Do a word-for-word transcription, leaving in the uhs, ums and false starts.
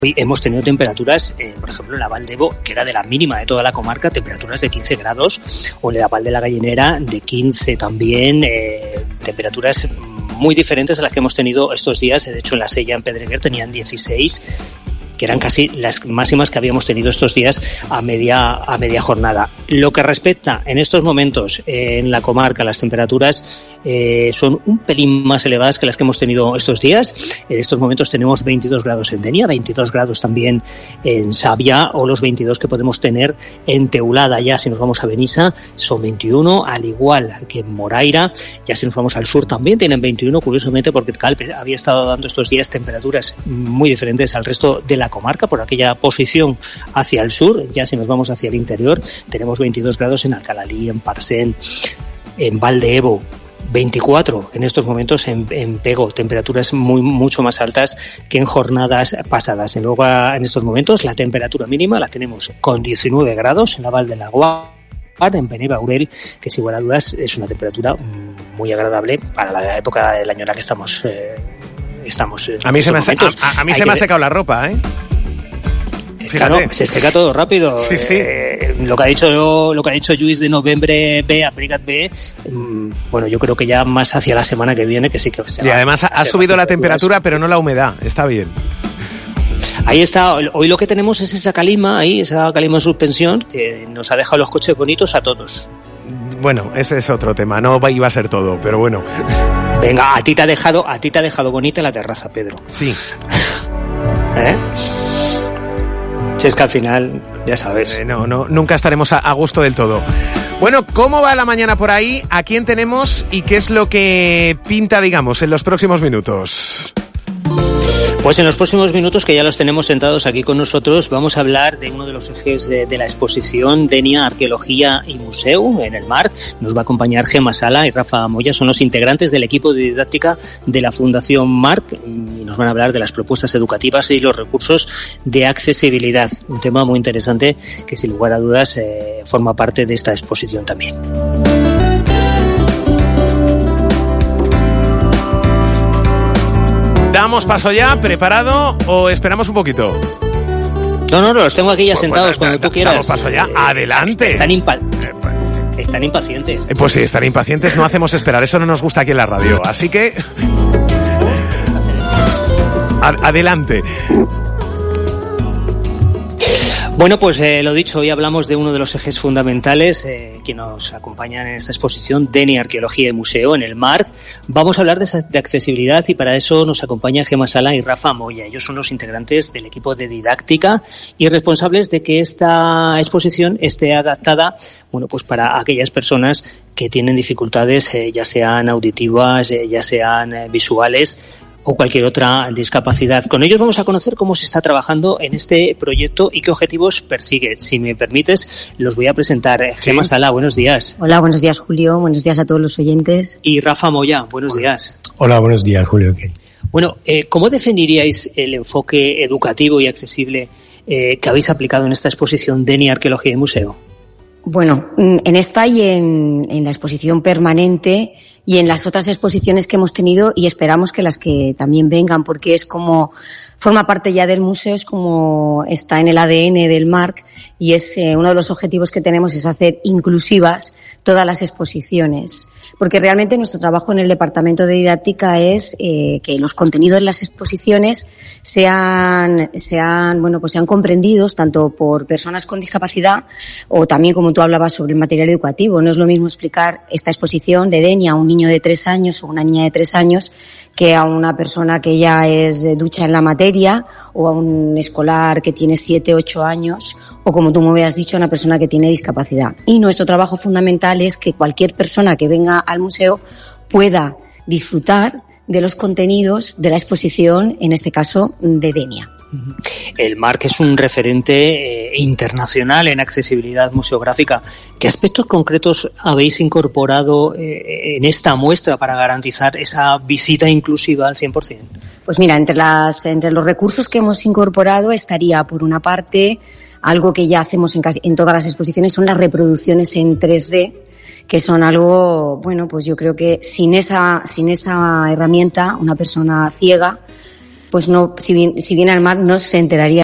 Hoy hemos tenido temperaturas, eh, por ejemplo, en la Val d'Ebo, que era de la mínima de toda la comarca, temperaturas de quince grados, o en la Val de la Gallinera de quince también, eh, temperaturas muy diferentes a las que hemos tenido estos días. De hecho, en la Sella, en Pedreguer, tenían dieciséis, que eran casi las máximas que habíamos tenido estos días a media, a media jornada. Lo que respecta en estos momentos eh, en la comarca, las temperaturas eh, son un pelín más elevadas que las que hemos tenido estos días. En estos momentos tenemos veintidós grados en Denia, veintidós grados también en Sabia, o los veintidós que podemos tener en Teulada. Ya si nos vamos a Benissa son veintiuno, al igual que en Moraira. Ya si nos vamos al sur también tienen veintiuno, curiosamente, porque Calpe había estado dando estos días temperaturas muy diferentes al resto de la comarca por aquella posición hacia el sur. Ya si nos vamos hacia el interior tenemos veintidós grados en Alcalalí, en Parcén, en Val d'Ebo, veinticuatro en estos momentos en, en Pego, temperaturas muy mucho más altas que en jornadas pasadas. En, luego, en estos momentos la temperatura mínima la tenemos con diecinueve grados en la Val de la Guar, en Peneba-Aurel, que sin lugar a dudas es una temperatura muy agradable para la época del año en la que estamos eh, Estamos a mí se me ha, a, a mí se me ha secado la ropa, ¿eh? Claro, se seca todo rápido. Sí, sí. Eh, lo que ha dicho lo que ha dicho Lluís de noviembre B, Abrigat B, mmm, bueno, yo creo que ya más hacia la semana que viene que sí que se y va, además ha subido la temperatura, pero no la humedad, está bien. Ahí está, hoy lo que tenemos es esa calima ahí, esa calima en suspensión que nos ha dejado los coches bonitos a todos. Bueno, ese es otro tema, no iba a ser todo, pero bueno. Venga, a ti te ha dejado, a ti te ha dejado bonita la terraza, Pedro. Sí. ¿Eh? Si es que al final, ya sabes. Eh, no, no, nunca estaremos a, a gusto del todo. Bueno, ¿cómo va la mañana por ahí? ¿A quién tenemos? ¿Y qué es lo que pinta, digamos, en los próximos minutos? Pues en los próximos minutos, que ya los tenemos sentados aquí con nosotros, vamos a hablar de uno de los ejes de, de la exposición Denia, Arqueología y Museo en el Mar. Nos va a acompañar Gemma Sala y Rafa Moya, son los integrantes del equipo de didáctica de la Fundación Marc, y nos van a hablar de las propuestas educativas y los recursos de accesibilidad. Un tema muy interesante que sin lugar a dudas eh, forma parte de esta exposición también. ¿Damos paso ya? ¿Preparado? ¿O esperamos un poquito? No, no, no, los tengo aquí ya pues sentados, bueno, cuando da, tú quieras. Damos paso ya. Adelante. Están, impa- están impacientes. Eh, pues sí, están impacientes, no hacemos esperar. Eso no nos gusta aquí en la radio. Así que... Adelante. Bueno, pues eh, lo dicho, hoy hablamos de uno de los ejes fundamentales eh, que nos acompañan en esta exposición, Denia, Arqueología y Museo en el Mar. Vamos a hablar de, de accesibilidad y para eso nos acompañan Gemma Sala y Rafa Moya. Ellos son los integrantes del equipo de didáctica y responsables de que esta exposición esté adaptada, bueno, pues para aquellas personas que tienen dificultades, eh, ya sean auditivas, eh, ya sean eh, visuales, o cualquier otra discapacidad. Con ellos vamos a conocer cómo se está trabajando en este proyecto y qué objetivos persigue. Si me permites, los voy a presentar. ¿Sí? Gemma Sala, buenos días. Hola, buenos días, Julio. Buenos días a todos los oyentes. Y Rafa Moya, buenos Hola. días. Hola, buenos días, Julio. Okay. Bueno, eh, ¿cómo definiríais el enfoque educativo y accesible eh, que habéis aplicado en esta exposición Denia, Arqueología y Museo? Bueno, en esta y en, en la exposición permanente y en las otras exposiciones que hemos tenido, y esperamos que las que también vengan, porque es como, forma parte ya del museo, es como está en el A D N del Marc, y es eh, uno de los objetivos que tenemos es hacer inclusivas todas las exposiciones. Porque realmente nuestro trabajo en el Departamento de Didáctica es eh, que los contenidos de las exposiciones sean, sean, bueno, pues sean comprendidos tanto por personas con discapacidad o también, como tú hablabas, sobre el material educativo. No es lo mismo explicar esta exposición de Denia a un niño de tres años o una niña de tres años que a una persona que ya es ducha en la materia o a un escolar que tiene siete, ocho años o, como tú me habías dicho, a una persona que tiene discapacidad. Y nuestro trabajo fundamental es que cualquier persona que venga al museo pueda disfrutar de los contenidos de la exposición, en este caso de Denia. El Marc es un referente eh, internacional en accesibilidad museográfica. ¿Qué aspectos concretos habéis incorporado eh, en esta muestra para garantizar esa visita inclusiva al cien por ciento? Pues mira, entre las entre los recursos que hemos incorporado estaría, por una parte, algo que ya hacemos en, casi, en todas las exposiciones, son las reproducciones en tres D, que son algo, bueno, pues yo creo que sin esa, sin esa herramienta, una persona ciega pues no, si, si viene al mar no se enteraría